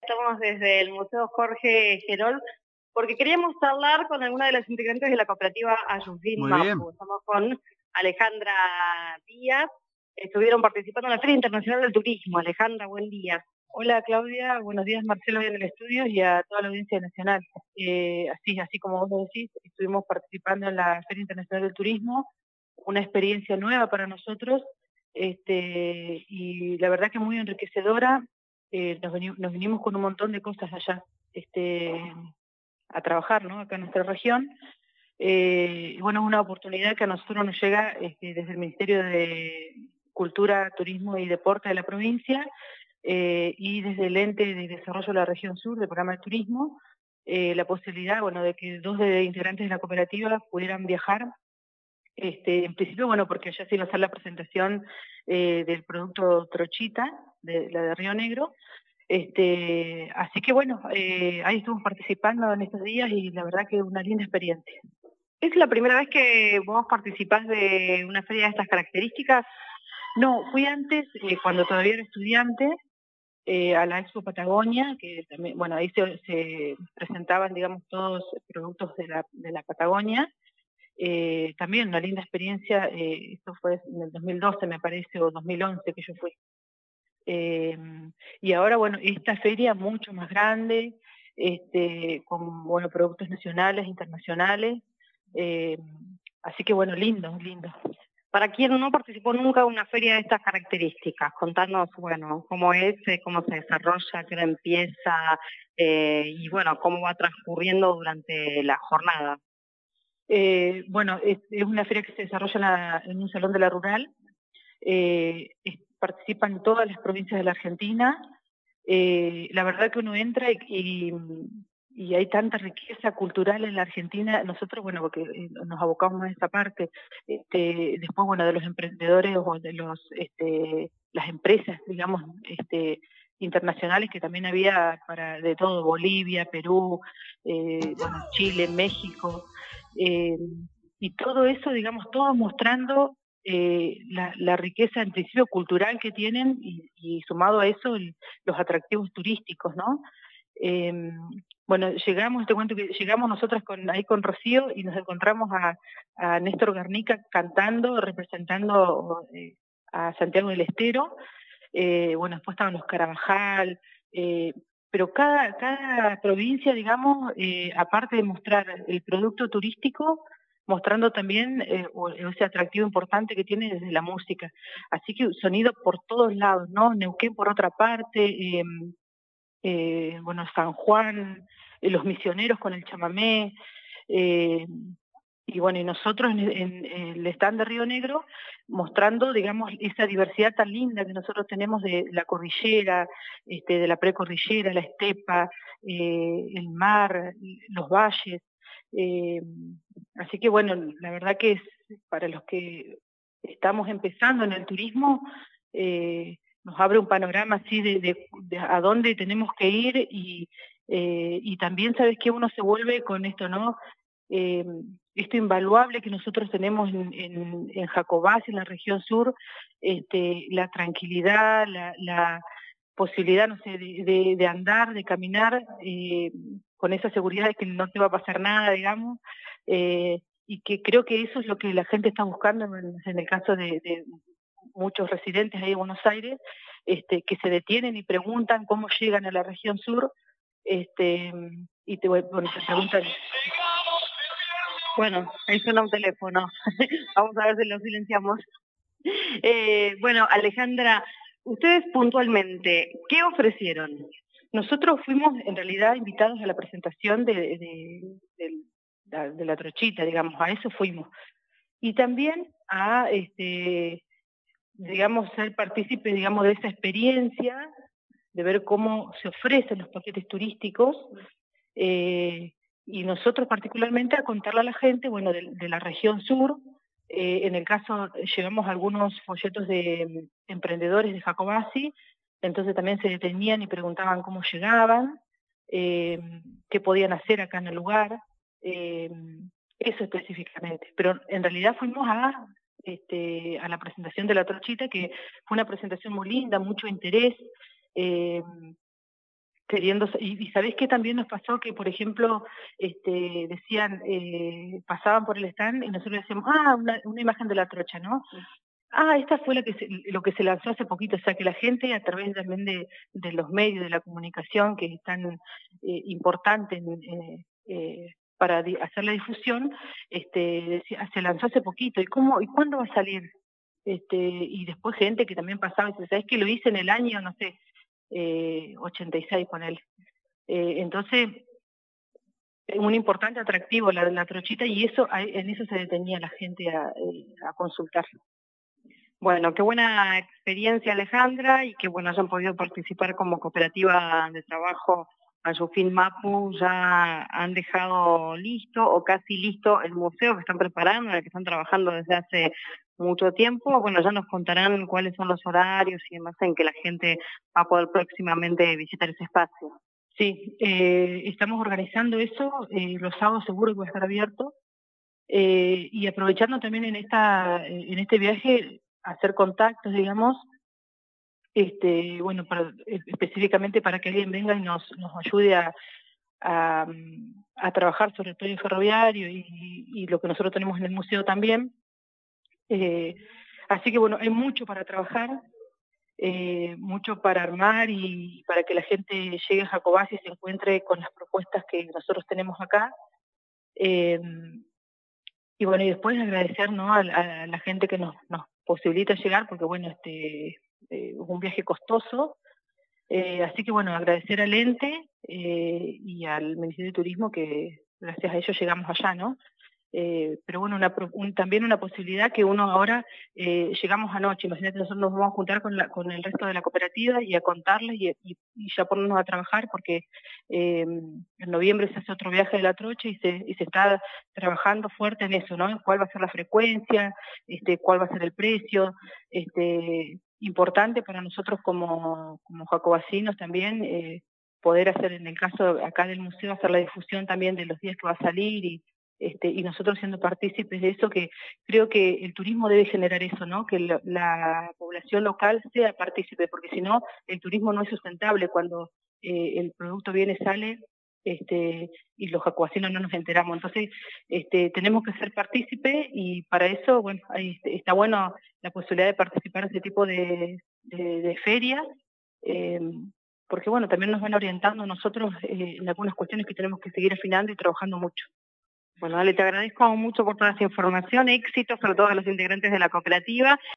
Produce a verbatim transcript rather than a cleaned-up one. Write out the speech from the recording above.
estamos desde el Museo Jorge Gerol, porque queríamos charlar con alguna de las integrantes de la cooperativa Ayuvín Muy bien. Mapu. Estamos con Alejandra Díaz, estuvieron participando en la Feria Internacional del Turismo. Alejandra, buen día. Hola Claudia, buenos días Marcelo en el estudio y a toda la audiencia nacional. Eh, así, así como vos lo decís, estuvimos participando en la Feria Internacional del Turismo, una experiencia nueva para nosotros, este, y la verdad que muy enriquecedora. Eh, nos, veni nos vinimos con un montón de cosas allá este, a trabajar, ¿no? Acá en nuestra región. Eh, y bueno, es una oportunidad que a nosotros nos llega este, desde el Ministerio de Cultura, Turismo y Deporte de la provincia, eh, y desde el Ente de Desarrollo de la Región Sur, del Programa de Turismo, eh, la posibilidad, bueno, de que dos de integrantes de la cooperativa pudieran viajar. Este, en principio, bueno, porque allá se iba a hacer la presentación eh, del producto Trochita, de la de Río Negro. Este, así que bueno, eh, ahí estuvimos participando en estos días y la verdad que una linda experiencia. ¿Es la primera vez que vos participás de una feria de estas características? No, fui antes, eh, cuando todavía era estudiante, eh, a la Expo Patagonia, que también, bueno, ahí se, se presentaban, digamos, todos productos de la, de la Patagonia. Eh, también una linda experiencia, eh, esto fue en el dos mil doce me parece, o dos mil once que yo fui. Eh, y ahora, bueno, esta feria mucho más grande, este, con, bueno, productos nacionales, internacionales, eh, así que bueno, lindo, lindo. Para quien no participó nunca en una feria de estas características, contanos, bueno, cómo es, eh, cómo se desarrolla, qué hora empieza, eh, y bueno, cómo va transcurriendo durante la jornada. Eh, bueno, es, es una feria que se desarrolla en, la, en un salón de la rural. Eh, es, participan todas las provincias de la Argentina. Eh, la verdad que uno entra y, y, y hay tanta riqueza cultural en la Argentina. Nosotros, bueno, porque nos abocamos a esa parte. Este, después, bueno, de los emprendedores o de los, este, las empresas, digamos, este, internacionales que también había para de todo, Bolivia, Perú, eh, bueno, Chile, México, eh, y todo eso, digamos, todo mostrando eh, la, la riqueza en principio cultural que tienen y, y sumado a eso el, los atractivos turísticos, ¿no? Eh, bueno, llegamos, te cuento que llegamos nosotras con, ahí con Rocío y nos encontramos a, a Néstor Garnica cantando, representando eh, a Santiago del Estero. Eh, bueno, después estaban los Carabajal, eh, pero cada, cada provincia, digamos, eh, aparte de mostrar el producto turístico, mostrando también eh, ese atractivo importante que tiene desde la música. Así que sonido por todos lados, ¿no? Neuquén por otra parte, eh, eh, bueno, San Juan, eh, los misioneros con el chamamé, eh, y bueno, y nosotros en, en, en el stand de Río Negro mostrando, digamos, esa diversidad tan linda que nosotros tenemos de la cordillera, este, de la precordillera, la estepa, eh, el mar, los valles. Eh, así que bueno, la verdad que es para los que estamos empezando en el turismo, eh, nos abre un panorama así de, de, de a dónde tenemos que ir y, eh, y también, ¿sabes qué? Uno se vuelve con esto, ¿no? Eh, esto invaluable que nosotros tenemos en, en, en Jacobací, en la región sur, este, la tranquilidad, la, la posibilidad, no sé, de, de, de andar, de caminar, eh, con esa seguridad de que no te va a pasar nada, digamos, eh, y que creo que eso es lo que la gente está buscando en, en el caso de, de muchos residentes ahí en Buenos Aires, este, que se detienen y preguntan cómo llegan a la región sur, este, y te, bueno, te preguntan. Bueno, ahí suena un teléfono. Vamos a ver si lo silenciamos. Eh, bueno, Alejandra, ustedes puntualmente, ¿qué ofrecieron? Nosotros fuimos en realidad invitados a la presentación de, de, de, de, de la trochita, digamos, a eso fuimos. Y también a, este, digamos, ser partícipe, digamos, de esa experiencia, de ver cómo se ofrecen los paquetes turísticos, eh, y nosotros particularmente a contarle a la gente, bueno, de, de la región sur. Eh, en el caso, llevamos algunos folletos de um, emprendedores de Jacobací, entonces también se detenían y preguntaban cómo llegaban, eh, qué podían hacer acá en el lugar, eh, eso específicamente. Pero en realidad fuimos a, este, a la presentación de la trochita, que fue una presentación muy linda, mucho interés, eh, queriendo, y, y sabés que también nos pasó que, por ejemplo, este, decían, eh, pasaban por el stand y nosotros decíamos, ah, una, una imagen de la trocha, ¿no? Ah, esta fue la que se, lo que se lanzó hace poquito, o sea que la gente a través también de, de los medios de la comunicación que es tan eh, importante eh, eh, para di hacer la difusión, este, decía, se lanzó hace poquito, ¿y cómo, y cuándo va a salir? Este, y después gente que también pasaba y dice, ¿sabes que lo hice en el año, no sé, eh, ochenta y seis con él? Eh, entonces, un importante atractivo la de la trochita y eso en eso se detenía la gente a, a consultar. Bueno, qué buena experiencia, Alejandra, y que bueno hayan podido participar como cooperativa de trabajo. Mayufín Mapu ya han dejado listo o casi listo el museo que están preparando, en el que están trabajando desde hace mucho tiempo. Bueno, ya nos contarán cuáles son los horarios y demás en que la gente va a poder próximamente visitar ese espacio. Sí, eh, estamos organizando eso, eh, los sábados seguro que va a estar abierto, eh, y aprovechando también en esta en este viaje hacer contactos, digamos, este, bueno, para, específicamente para que alguien venga y nos, nos ayude a, a, a trabajar sobre el predio ferroviario y, y lo que nosotros tenemos en el museo también. Eh, así que bueno, hay mucho para trabajar, eh, mucho para armar y para que la gente llegue a Jacobacci y se encuentre con las propuestas que nosotros tenemos acá. Eh, y bueno, y después agradecer, ¿no?, a, a la gente que nos, nos posibilita llegar, porque bueno, este eh, es un viaje costoso, eh, así que bueno, agradecer al ente eh, y al Ministerio de Turismo que gracias a ellos llegamos allá, ¿no? Eh, pero bueno, una, un, también una posibilidad que uno ahora, eh, llegamos anoche, imagínate, nosotros nos vamos a juntar con, la, con el resto de la cooperativa y a contarles y, y, y ya ponernos a trabajar porque eh, en noviembre se hace otro viaje de la trocha y se, y se está trabajando fuerte en eso, ¿no? ¿Cuál va a ser la frecuencia? Este, ¿cuál va a ser el precio? Este, importante para nosotros como, como jacobacinos también, eh, poder hacer, en el caso acá del museo, hacer la difusión también de los días que va a salir y Este, y nosotros siendo partícipes de eso, que creo que el turismo debe generar eso, ¿no? Que la, la población local sea partícipe, porque si no, el turismo no es sustentable cuando eh, el producto viene, sale, este, y los jacobacinos no nos enteramos. Entonces, este, tenemos que ser partícipes y para eso, bueno, ahí está bueno la posibilidad de participar en ese tipo de, de, de ferias, eh, porque bueno, también nos van orientando a nosotros eh, en algunas cuestiones que tenemos que seguir afinando y trabajando mucho. Bueno, Ale, te agradezco mucho por toda esa información, éxitos para todos los integrantes de la cooperativa.